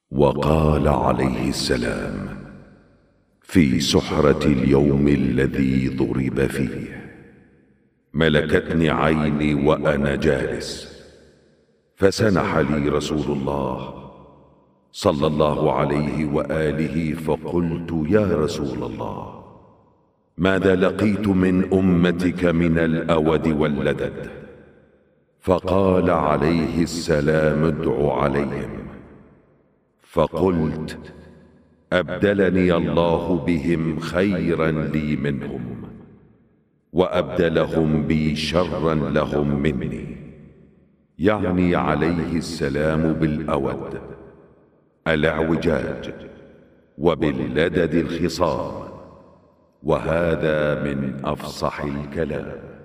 وقال عليه السلام في سحرة اليوم الذي ضرب فيه: ملكتني عيني وأنا جالس، فسنح لي رسول الله صلى الله عليه وآله، فقلت: يا رسول الله، ماذا لقيت من أمتك من الأود واللدد؟ فقال عليه السلام: ادع عليهم. فقلت: أبدلني الله بهم خيرا لي منهم، وأبدلهم بي شرا لهم مني، يعني عليه السلام بالأود الاعوجاج، وباللدد الخصام، وهذا من أفصح الكلام.